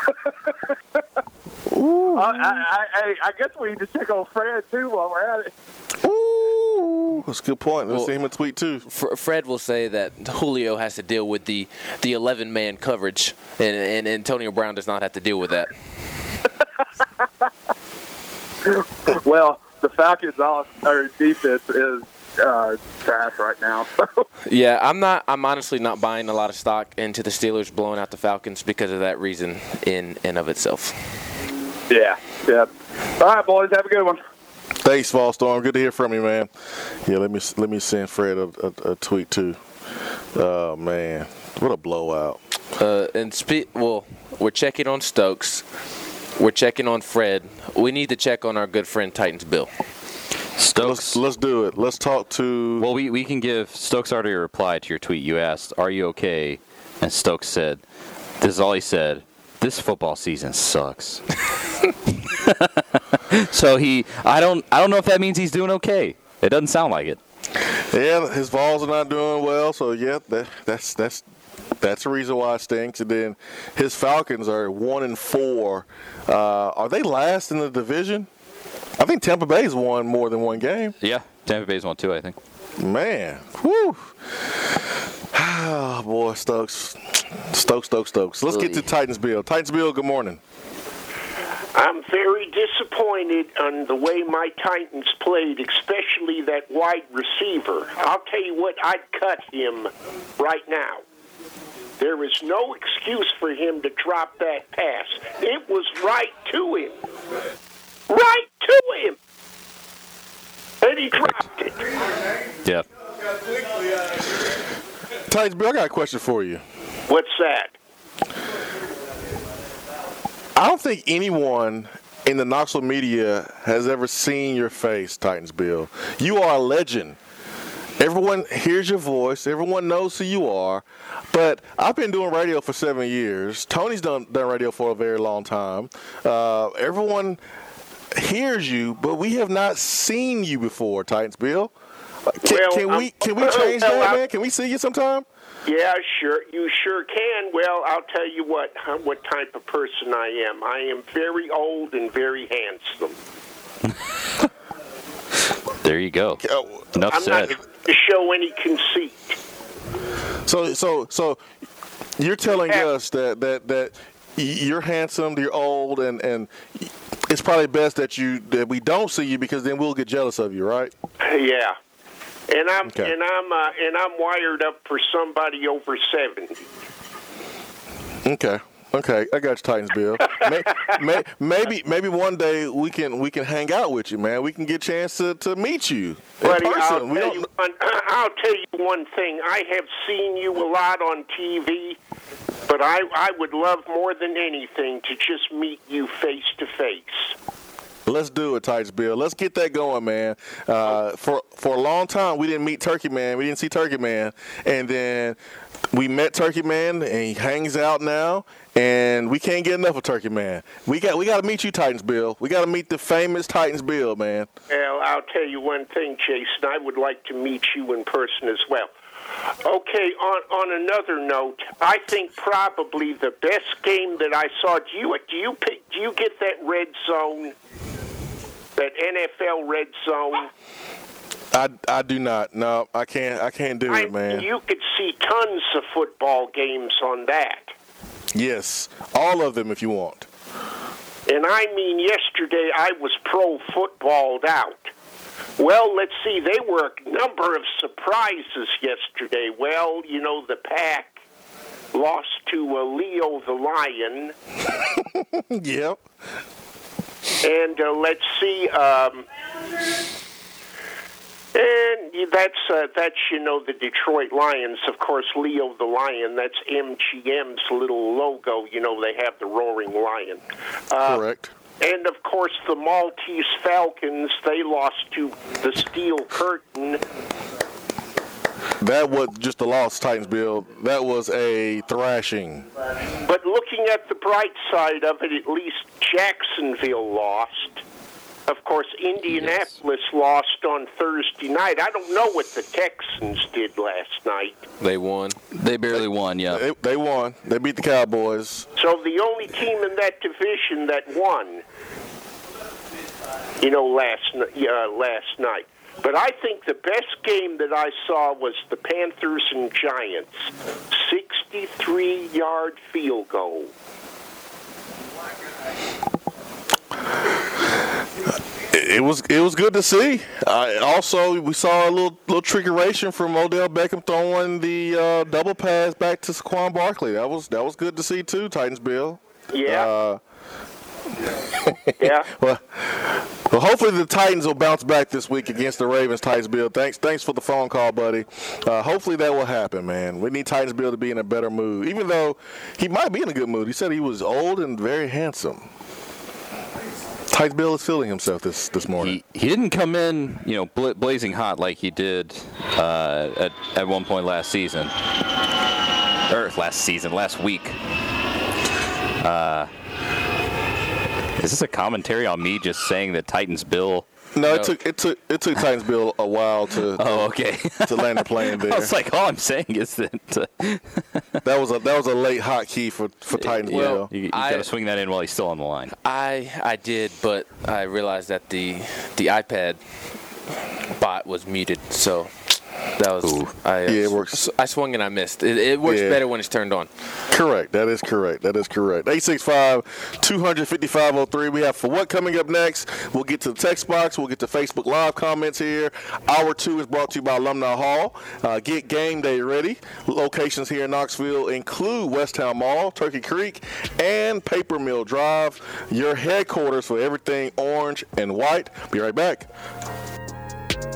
S4: Ooh!
S16: I guess we need to check on Fred too while we're at it.
S4: Ooh, that's a good point. Let's see him a tweet too.
S6: Fred will say that Julio has to deal with the 11-man coverage, and Antonio Brown does not have to deal with that.
S16: Well, the Falcons' defense is trash right now.
S6: Yeah, I'm honestly not buying a lot of stock into the Steelers blowing out the Falcons because of that reason in and of itself.
S16: Yeah. All right, boys, have a good one.
S4: Thanks, Volstorm. Good to hear from you, man. Yeah, let me send Fred a tweet too. Oh man, what a blowout!
S6: We're checking on Stokes. We're checking on Fred. We need to check on our good friend Titans Bill.
S1: Stokes.
S4: Let's do it. Let's talk to.
S1: Well, we can give Stokes already a reply to your tweet. You asked, "Are you okay?" And Stokes said, "This is all he said. This football season sucks." So I don't know if that means he's doing okay. It doesn't sound like it.
S4: Yeah, his Vols are not doing well. So yeah, that's the reason why it stinks. And then his Falcons are 1-4. Are they last in the division? I think Tampa Bay's won more than one game.
S1: Yeah, Tampa Bay's won 2, I think.
S4: Man, whew. Oh, boy, Stokes. Let's get to Titans Bill. Titans Bill, good morning.
S17: I'm very disappointed on the way my Titans played, especially that wide receiver. I'll tell you what, I'd cut him right now. There is no excuse for him to drop that pass. It was right to him. Right to him. but he dropped it.
S5: Yeah.
S9: Titans Bill, I got a question for you.
S17: What's that?
S9: I don't think anyone in the Knoxville media has ever seen your face, Titans Bill. You are a legend. Everyone hears your voice. Everyone knows who you are. But I've been doing radio for 7 years. Tony's done radio for a very long time. Everyone hears you, but we have not seen you before, Titans Bill. Can we change that, man? Can we see you sometime?
S17: Yeah, sure. You sure can. Well, I'll tell you what type of person I am. I am very old and very handsome.
S5: There you go. Enough
S17: I'm
S5: said.
S17: not going to show any conceit.
S9: So you're telling us that you're handsome, you're old, and it's probably best that we don't see you because then we'll get jealous of you, right?
S17: Yeah. And I'm
S9: Okay.
S17: and I'm wired up for somebody over 70.
S9: Okay, I got you, Titans Bill. Maybe one day we can hang out with you, man. We can get a chance to meet you in
S17: Buddy,
S9: person.
S17: I'll tell you one thing. I have seen you a lot on TV, but I would love more than anything to just meet you face to face.
S9: Let's do it, Titans Bill. Let's get that going, man. For a long time, we didn't meet Turkey Man. We didn't see Turkey Man, and then we met Turkey Man, and he hangs out now. And we can't get enough of Turkey Man. We got to meet you, Titans Bill. We got to meet the famous Titans Bill, man.
S17: Well, I'll tell you one thing, Jason. I would like to meet you in person as well. Okay, on another note, I think probably the best game that I saw. Do you get that red zone? That NFL red zone?
S9: I do not. No, I can't do it, man.
S17: You could see tons of football games on that.
S9: Yes, all of them if you want.
S17: And I mean, yesterday I was pro-footballed out. Well, let's see, there were a number of surprises yesterday. Well, you know, the Pack lost to Leo the Lion.
S9: Yep.
S17: And let's see, and that's you know, the Detroit Lions. Of course, Leo the Lion. That's MGM's little logo. You know, they have the roaring lion.
S9: Correct.
S17: And of course, the Maltese Falcons. They lost to the Steel Curtain.
S9: That was just a loss, Titans Bill. That was a thrashing.
S17: But looking at the bright side of it, at least Jacksonville lost. Of course, Indianapolis lost on Thursday night. I don't know what the Texans did last night.
S5: They won. They barely won, yeah.
S9: They won. They beat the Cowboys.
S17: So the only team in that division that won, you know, last night. But I think the best game that I saw was the Panthers and Giants. 63-yard field goal.
S9: It was good to see. Also, we saw a little trickeration from Odell Beckham throwing the double pass back to Saquon Barkley. That was good to see too, Titans Bill.
S17: Yeah.
S9: Yeah. Well, hopefully the Titans will bounce back this week against the Ravens, Titans Bill. Thanks for the phone call, buddy. Hopefully that will happen, man. We need Titans Bill to be in a better mood, even though he might be in a good mood. He said he was old and very handsome. Titans Bill is feeling himself this morning.
S5: He didn't come in, you know, blazing hot like he did at one point last season. Or last week. Is this a commentary on me just saying that Titans Bill?
S9: No, it took Titans Bill a while to to land the plane there.
S5: I was like, all I'm saying is that
S9: that was a late hotkey for Titans Bill.
S5: You got to swing that in while he's still on the line.
S6: I did, but I realized that the iPad bot was muted, so that was
S9: it works.
S6: I swung and I missed. It works better when it's turned on.
S9: Correct. That is correct. 865-255-03. We have For What coming up next. We'll get to the text box. We'll get to Facebook Live comments here. Hour 2 is brought to you by Alumni Hall. Get game day ready. Locations here in Knoxville include Westtown Mall, Turkey Creek, and Paper Mill Drive. Your headquarters for everything orange and white. Be right back.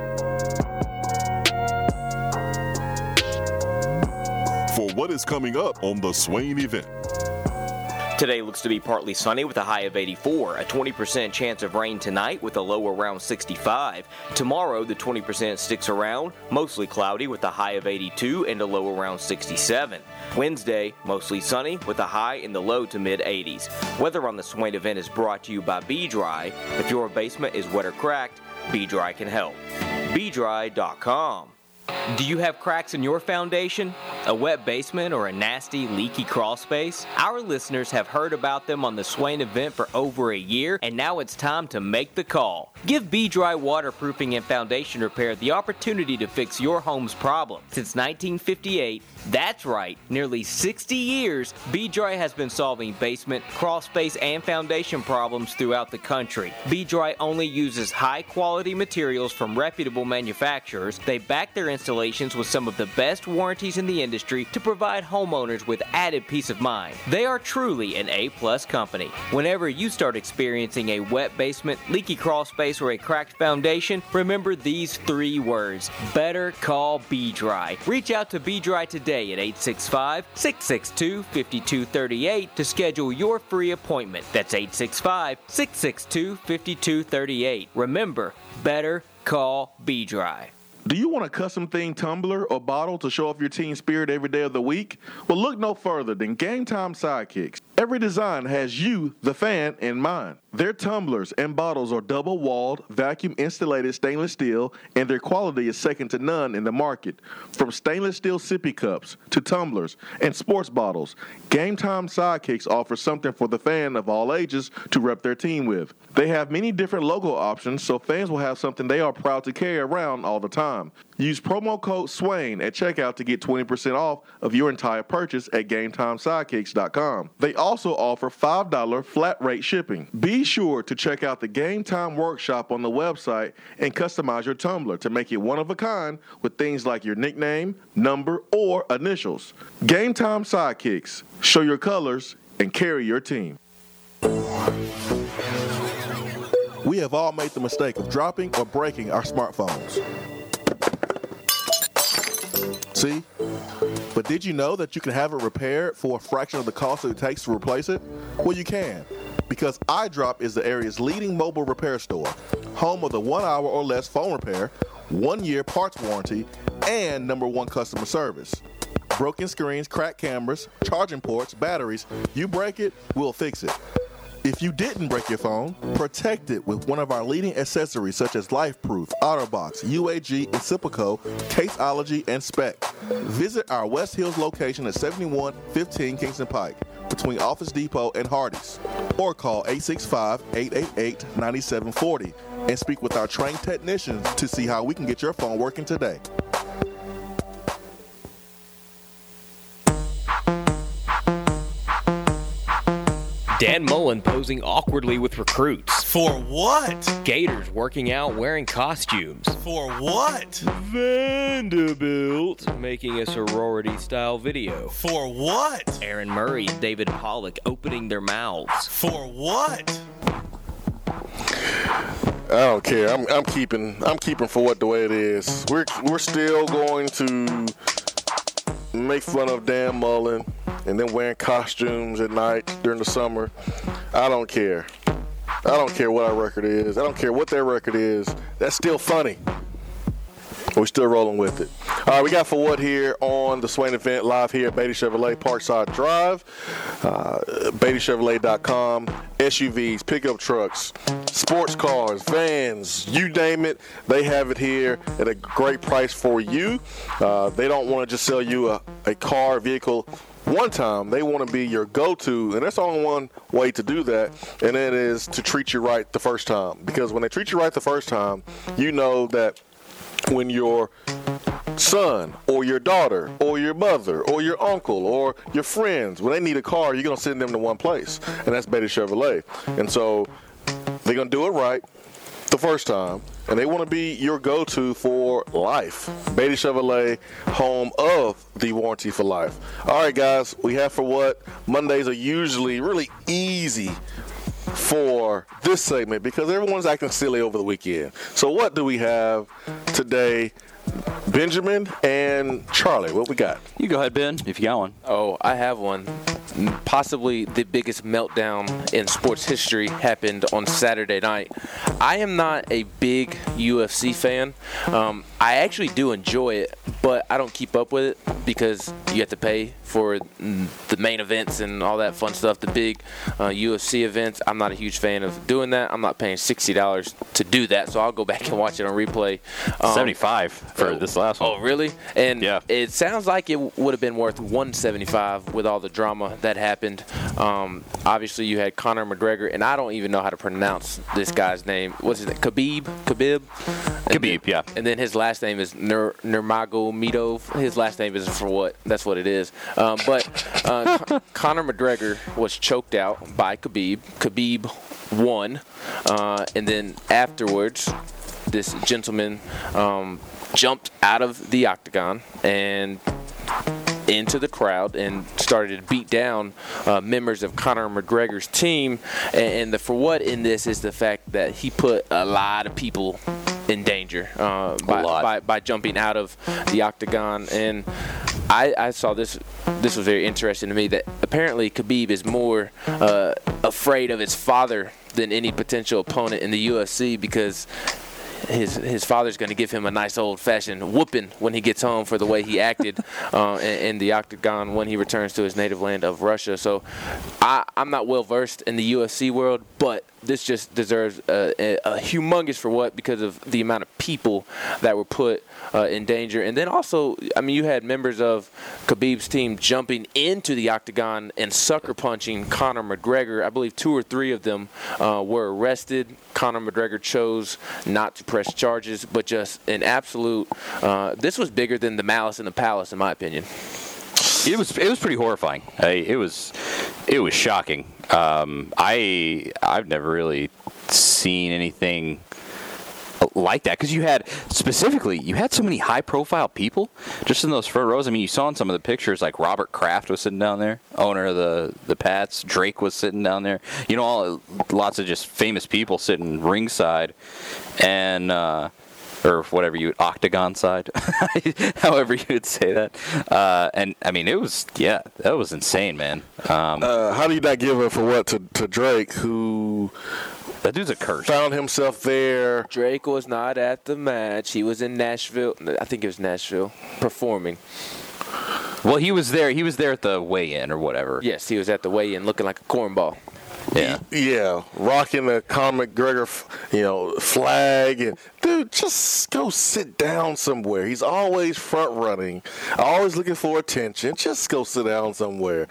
S3: what is coming up on the Swain event.
S2: Today looks to be partly sunny with a high of 84, a 20% chance of rain tonight with a low around 65. Tomorrow, the 20% sticks around, mostly cloudy with a high of 82 and a low around 67. Wednesday, mostly sunny with a high in the low to mid 80s. Weather on the Swain event is brought to you by B-Dry. If your basement is wet or cracked, B-Dry can help. BDry.com. Do you have cracks in your foundation? A wet basement or a nasty, leaky crawl space? Our listeners have heard about them on the Swain event for over a year, and now it's time to make the call. Give B-Dry Waterproofing and Foundation Repair the opportunity to fix your home's problem. Since 1958, that's right, nearly 60 years, B-Dry has been solving basement, crawl space, and foundation problems throughout the country. B-Dry only uses high-quality materials from reputable manufacturers. They back their installations with some of the best warranties in the industry to provide homeowners with added peace of mind. They are truly an A-plus company. Whenever you start experiencing a wet basement, leaky crawl space, or a cracked foundation, remember these 3 words: better call B-Dry. Reach out to B-Dry today at 865-662-5238 to schedule your free appointment. That's 865-662-5238. Remember, better call B-Dry.
S9: Do you want a custom themed tumbler or bottle to show off your team spirit every day of the week? Well, look no further than Game Time Sidekicks. Every design has you, the fan, in mind. Their tumblers and bottles are double-walled, vacuum-insulated stainless steel, and their quality is second to none in the market. From stainless steel sippy cups to tumblers and sports bottles, Game Time Sidekicks offers something for the fan of all ages to rep their team with. They have many different logo options, so fans will have something they are proud to carry around all the time. Use promo code SWAIN at checkout to get 20% off of your entire purchase at GameTimeSidekicks.com. They also offer $5 flat rate shipping. Be sure to check out the Game Time Workshop on the website and customize your tumbler to make it one of a kind with things like your nickname, number, or initials. Game Time Sidekicks. Show your colors and carry your team. We have all made the mistake of dropping or breaking our smartphones. See? But did you know that you can have it repaired for a fraction of the cost that it takes to replace it? Well, you can, because iDrop is the area's leading mobile repair store, home of the 1 hour or less phone repair, 1-year parts warranty, and #1 customer service. Broken screens, cracked cameras, charging ports, batteries, you break it, we'll fix it. If you didn't break your phone, protect it with one of our leading accessories such as LifeProof, OtterBox, UAG, Incipico, Caseology, and Spec. Visit our West Hills location at 7115 Kingston Pike between Office Depot and Hardee's, or call 865-888-9740 and speak with our trained technicians to see how we can get your phone working today.
S2: Dan Mullen posing awkwardly with recruits.
S18: For what?
S2: Gators working out wearing costumes.
S18: For what?
S2: Vanderbilt making a sorority-style video.
S18: For what?
S2: Aaron Murray and David Pollock opening their mouths.
S18: For what?
S4: I don't care. I'm keeping for what the way it is. We're still going to make fun of Dan Mullen and then wearing costumes at night during the summer. I don't care. I don't care what our record is. I don't care what their record is. That's still funny. We're still rolling with it. All right, we got For What here on the Swain event live here at Beatty Chevrolet Parkside Drive. BeattyChevrolet.com. SUVs, pickup trucks, sports cars, vans, you name it, they have it here at a great price for you. They don't want to just sell you a car, vehicle one time. They want to be your go-to, and there's only one way to do that, and that is to treat you right the first time. Because when they treat you right the first time, you know that when your son or your daughter or your mother or your uncle or your friends, when they need a car, you're going to send them to one place, and that's Beatty Chevrolet. And so they're going to do it right the first time, and they want to be your go-to for life. Beatty Chevrolet, home of the warranty for life. All right, guys, we have For What. Mondays are usually really easy for this segment because everyone's acting silly over the weekend. So what do we have today Benjamin and Charlie. What we got?
S5: You go ahead, Ben, if you got one.
S6: Oh, I have one. Possibly the biggest meltdown in sports history happened on Saturday night. I am not a big UFC fan. I actually do enjoy it, but I don't keep up with it because you have to pay for the main events and all that fun stuff, the big UFC events. I'm not a huge fan of doing that. I'm not paying $60 to do that, so I'll go back and watch it on replay.
S5: $75 for this last one.
S6: Oh, really? And it sounds like it would have been worth $175 with all the drama that happened. Obviously, you had Conor McGregor, and I don't even know how to pronounce this guy's name. What's his name? Khabib,
S5: yeah.
S6: And then his last name is Nurmagomedov. His last name is for what? That's what it is. But Conor McGregor was choked out by Khabib. Khabib won. And then afterwards, this gentleman jumped out of the octagon and into the crowd and started to beat down members of Conor McGregor's team. And the for what in this is the fact that he put a lot of people in danger by jumping out of the octagon. And I saw this was very interesting to me, that apparently Khabib is more afraid of his father than any potential opponent in the UFC, because his father's going to give him a nice old-fashioned whooping when he gets home for the way he acted in the octagon when he returns to his native land of Russia. So I'm not well-versed in the UFC world, but this just deserves a humongous for what, because of the amount of people that were put in danger. And then also, I mean, you had members of Khabib's team jumping into the octagon and sucker punching Conor McGregor. I believe 2 or 3 of them were arrested. Conor McGregor chose not to press charges, but just an absolute this was bigger than the Malice in the Palace, in my opinion.
S5: It was pretty horrifying. It was shocking. I've never really seen anything like that, because you had so many high-profile people just in those front rows. I mean, you saw in some of the pictures, like Robert Kraft was sitting down there, owner of the Pats. Drake was sitting down there. You know, lots of just famous people sitting ringside, and or whatever octagon side, however you would say that. And I mean, that was insane, man.
S4: How do you not give it for what to Drake, who?
S5: That dude's a curse.
S4: Found himself there.
S6: Drake was not at the match. He was in Nashville. I think it was Nashville, performing.
S5: Well, he was there. He was there at the weigh-in or whatever.
S6: Yes, he was at the weigh-in looking like a cornball.
S4: Yeah, rocking the Conor McGregor, flag, and dude, just go sit down somewhere. He's always front running, always looking for attention. Just go sit down somewhere.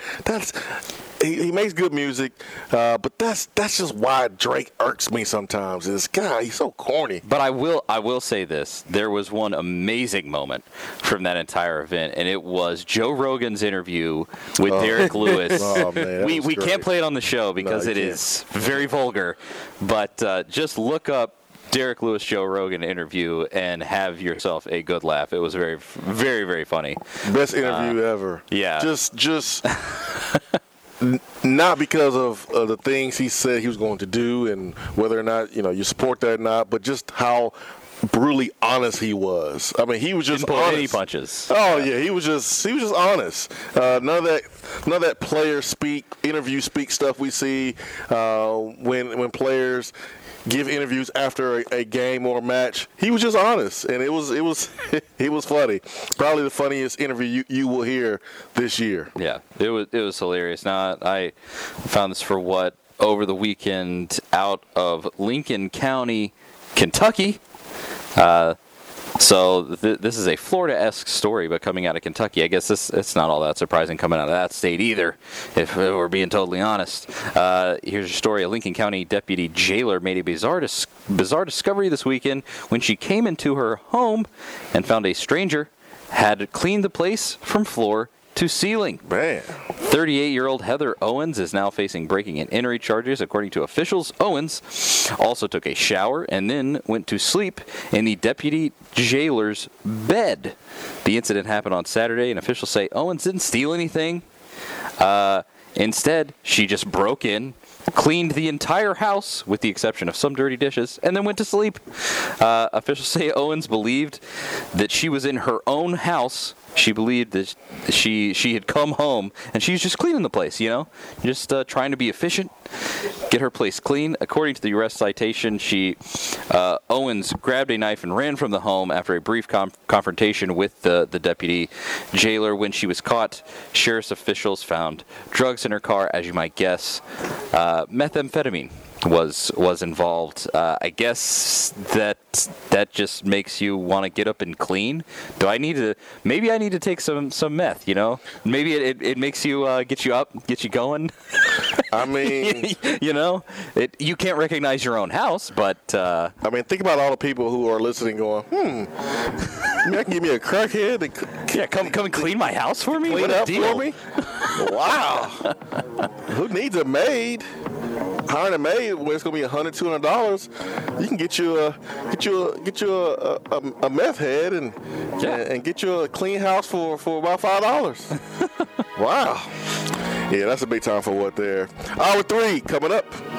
S4: He makes good music, but that's just why Drake irks me sometimes. This guy, he's so corny.
S5: But I will say this: there was one amazing moment from that entire event, and it was Joe Rogan's interview with Derek Lewis.
S4: Oh man,
S5: we can't play it on the show because it is very vulgar. But just look up Derek Lewis Joe Rogan interview and have yourself a good laugh. It was very, very, very funny.
S4: Best interview ever.
S5: Yeah.
S4: Just. Not because of the things he said he was going to do and whether or not you support that or not, but just how brutally honest he was. I mean, he was just
S5: didn't pull
S4: honest.
S5: any punches.
S4: Oh yeah, he was just honest. None of that player interview speak stuff we see when players give interviews after a game or a match. He was just honest, and it was funny. Probably the funniest interview you will hear this year.
S5: Yeah, it was hilarious. Now, I found this for what over the weekend out of Lincoln County, Kentucky. So this is a Florida-esque story, but coming out of Kentucky. I guess it's not all that surprising coming out of that state either, if we're being totally honest. Here's your story. A Lincoln County deputy jailer made a bizarre discovery this weekend when she came into her home and found a stranger had cleaned the place from floor to ceiling.
S4: Man.
S5: 38-year-old Heather Owens is now facing breaking and entering charges, according to officials. Owens also took a shower and then went to sleep in the deputy jailer's bed. The incident happened on Saturday, and officials say Owens didn't steal anything. Instead, she just broke in, cleaned the entire house with the exception of some dirty dishes, and then went to sleep. Officials say Owens believed that she was in her own house. She believed that she had come home and she was just cleaning the place, just trying to be efficient, get her place clean. According to the arrest citation, Owens grabbed a knife and ran from the home after a brief confrontation with the deputy jailer. When she was caught, sheriff's officials found drugs in her car, as you might guess. Methamphetamine was involved. I guess that just makes you want to get up and clean. Maybe I need to take some meth, Maybe it makes you get you up, get you going.
S4: I mean,
S5: you can't recognize your own house, but
S4: I mean, think about all the people who are listening going, I can give me a crackhead and
S5: come and clean my house for me?
S4: Clean
S5: What a
S4: up
S5: deal.
S4: for me? Wow. Who needs a maid? Hiring a maid when it's gonna be $100, $200, you can get you a meth head and get you a clean house for about $5. Wow. Yeah, that's a big time for what there. Hour 3 coming up.